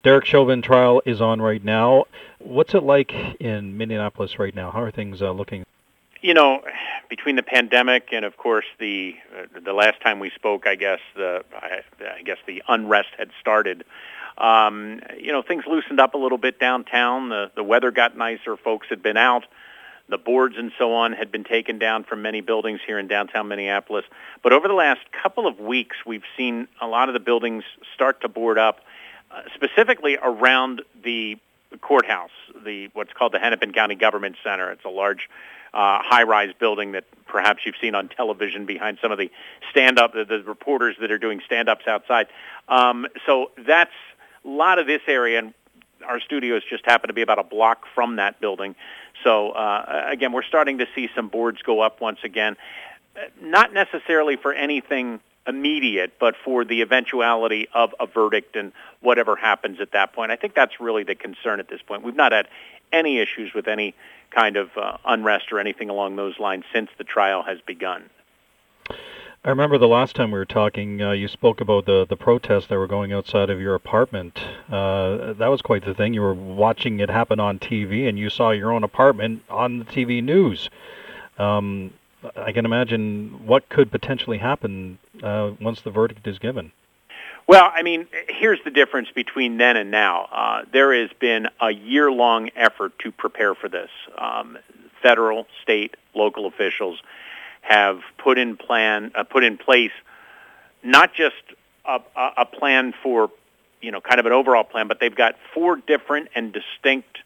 Derek Chauvin trial is on right now. What's it like in Minneapolis right now? How are things looking? You know, between the pandemic and, of course, the last time we spoke, I guess the unrest had started. Things loosened up a little bit downtown. The weather got nicer. Folks had been out. The boards and so on had been taken down from many buildings here in downtown Minneapolis. But over the last couple of weeks, we've seen a lot of the buildings start to board up, specifically around the courthouse, what's called the Hennepin County Government Center. It's a large high-rise building that perhaps you've seen on television behind some of the the reporters that are doing stand-ups outside. So that's a lot of this area, and our studios just happen to be about a block from that building. So, again, we're starting to see some boards go up once again, not necessarily for anything immediate, but for the eventuality of a verdict and whatever happens at that point. I think that's really the concern at this point. We've not had any issues with any kind of unrest or anything along those lines since the trial has begun. I remember the last time we were talking, you spoke about the protests that were going outside of your apartment. That was quite the thing. You were watching it happen on TV, and you saw your own apartment on the TV news. I can imagine what could potentially happen once the verdict is given. Well, I mean, here's the difference between then and now. There has been a year-long effort to prepare for this. Federal, state, local officials have put in place not just a plan for, kind of an overall plan, but they've got 4 different and distinct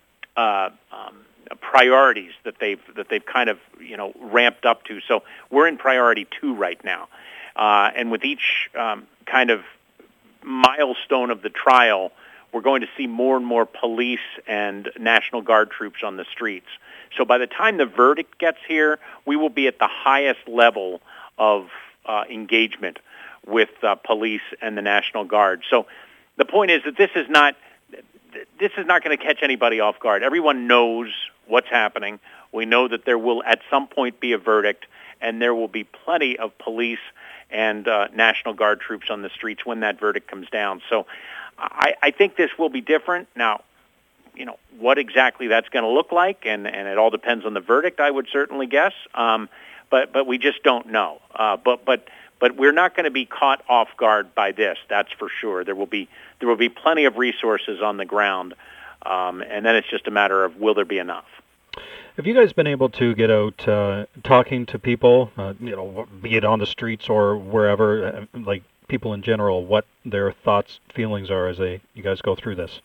priorities that they've kind of ramped up to. So we're in priority 2 right now, and with each kind of milestone of the trial, we're going to see more and more police and National Guard troops on the streets. So by the time the verdict gets here, we will be at the highest level of engagement with police and the National Guard. So the point is that this is not going to catch anybody off guard. Everyone knows what's happening. We know that there will at some point be a verdict, and there will be plenty of police and National Guard troops on the streets when that verdict comes down. So I think this will be different. Now, what exactly that's going to look like, and it all depends on the verdict, I would certainly guess. But we just don't know. But we're not going to be caught off guard by this. That's for sure. There will be plenty of resources on the ground, and then it's just a matter of will there be enough. Have you guys been able to get out talking to people, be it on the streets or wherever, like people in general, what their thoughts, feelings are as you guys go through this?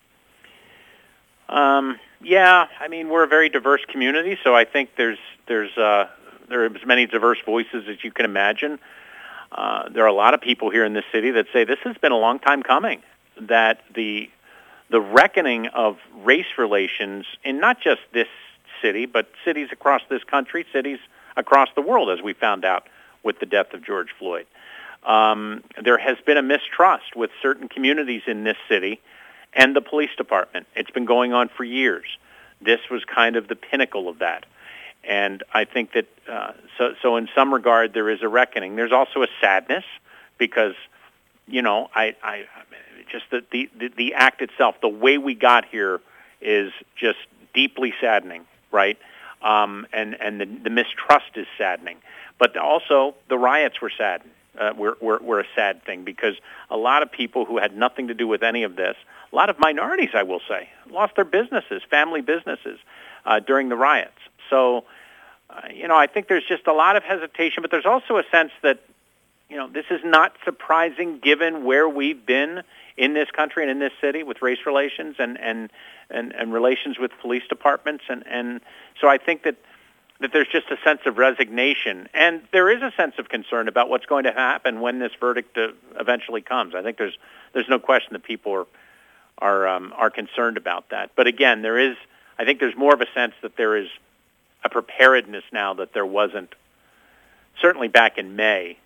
Yeah, I mean, we're a very diverse community, so I think there are as many diverse voices as you can imagine. There are a lot of people here in this city that say this has been a long time coming, that the reckoning of race relations in not just this city, but cities across this country, cities across the world, as we found out with the death of George Floyd. There has been a mistrust with certain communities in this city and the police department. It's been going on for years. This was kind of the pinnacle of that. And I think that, so in some regard, there is a reckoning. There's also a sadness because, I just the act itself, the way we got here is just deeply saddening, right? And the mistrust is saddening. But also, the riots were saddened. Were a sad thing because a lot of people who had nothing to do with any of this, a lot of minorities, I will say, lost their businesses, family businesses, during the riots. So, I think there's just a lot of hesitation, but there's also a sense that, this is not surprising given where we've been in this country and in this city with race relations and relations with police departments. And so I think that there's just a sense of resignation, and there is a sense of concern about what's going to happen when this verdict eventually comes. I think there's no question that people are concerned about that. But again, I think there's more of a sense that there is a preparedness now that there wasn't certainly back in May.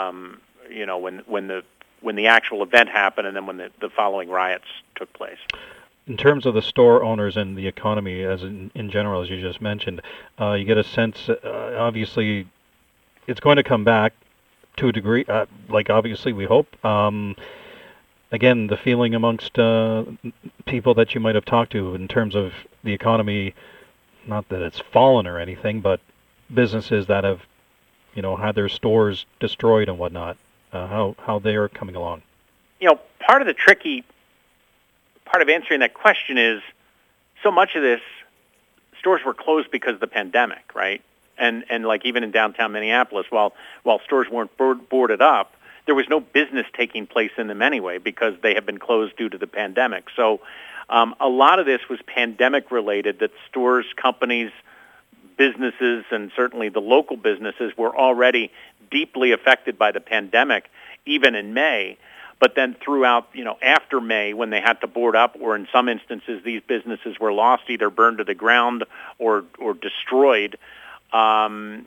When the actual event happened, and then when the following riots took place. In terms of the store owners and the economy, as in general, as you just mentioned, you get a sense, obviously, it's going to come back to a degree, like obviously we hope. again, the feeling amongst people that you might have talked to in terms of the economy, not that it's fallen or anything, but businesses that have, had their stores destroyed and whatnot, how they are coming along. Part of the tricky part of answering that question is so much of this, stores were closed because of the pandemic, right? And like even in downtown Minneapolis, while stores weren't boarded up, there was no business taking place in them anyway because they have been closed due to the pandemic. So a lot of this was pandemic related, that stores, companies, businesses, and certainly the local businesses were already deeply affected by the pandemic, even in May. But then throughout, after May, when they had to board up, or in some instances these businesses were lost, either burned to the ground or destroyed, there's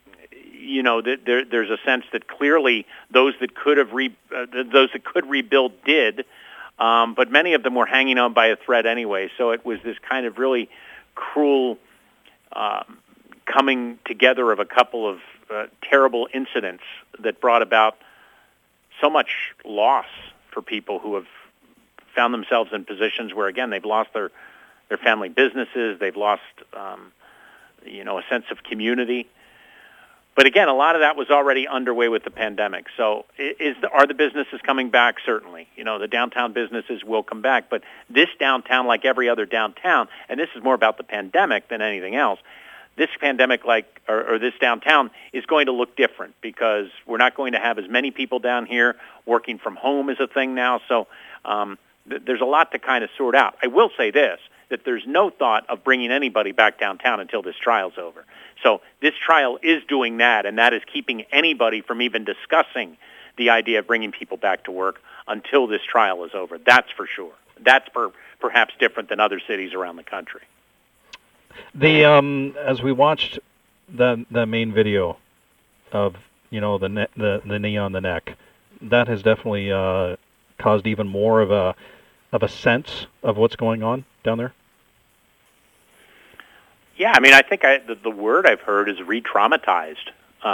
a sense that clearly those that could rebuild did, but many of them were hanging on by a thread anyway. So it was this kind of really cruel coming together of a couple of terrible incidents that brought about so much loss for people who have found themselves in positions where, again, they've lost their family businesses, they've lost, a sense of community. But again, a lot of that was already underway with the pandemic. So are the businesses coming back? Certainly. The downtown businesses will come back. But this downtown, like every other downtown, and this is more about the pandemic than anything else, this pandemic, or this downtown, is going to look different because we're not going to have as many people down here. Working from home is a thing now. So there's a lot to kind of sort out. I will say this, that there's no thought of bringing anybody back downtown until this trial's over. So this trial is doing that, and that is keeping anybody from even discussing the idea of bringing people back to work until this trial is over. That's for sure. That's perhaps different than other cities around the country. As we watched the main video of the knee on the neck, that has definitely caused even more of a sense of what's going on down there. Yeah, I think the word I've heard is re-traumatized.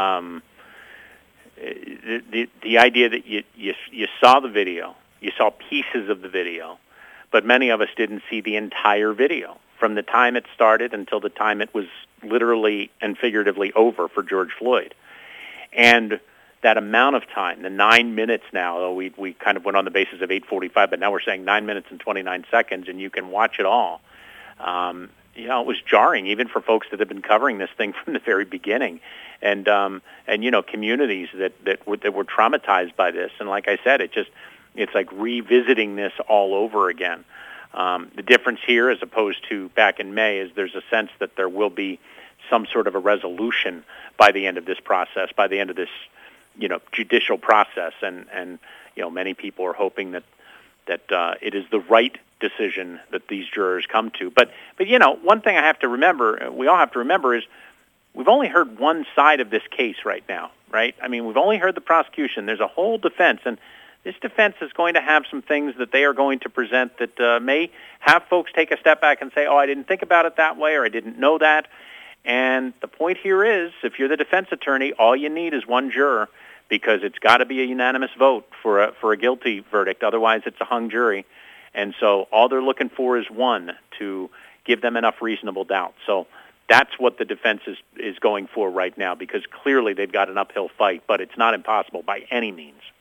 The idea that you saw the video, you saw pieces of the video, but many of us didn't see the entire video from the time it started until the time it was literally and figuratively over for George Floyd. And that amount of time, the 9 minutes now, though we kind of went on the basis of 8:45, but now we're saying 9 minutes and 29 seconds, and you can watch it all. It was jarring, even for folks that have been covering this thing from the very beginning, and communities that were traumatized by this. And like I said, it's like revisiting this all over again. The difference here, as opposed to back in May, is there's a sense that there will be some sort of a resolution by the end of this process, by the end of this, judicial process, and many people are hoping that it is the right decision that these jurors come to. But one thing we all have to remember is we've only heard one side of this case right now, right? We've only heard the prosecution. There's a whole defense, and this defense is going to have some things that they are going to present that may have folks take a step back and say, I didn't think about it that way, or I didn't know that. And the point here is, if you're the defense attorney, all you need is one juror, because it's got to be a unanimous vote for a guilty verdict. Otherwise, it's a hung jury. And so all they're looking for is one to give them enough reasonable doubt. So that's what the defense is going for right now, because clearly they've got an uphill fight, but it's not impossible by any means.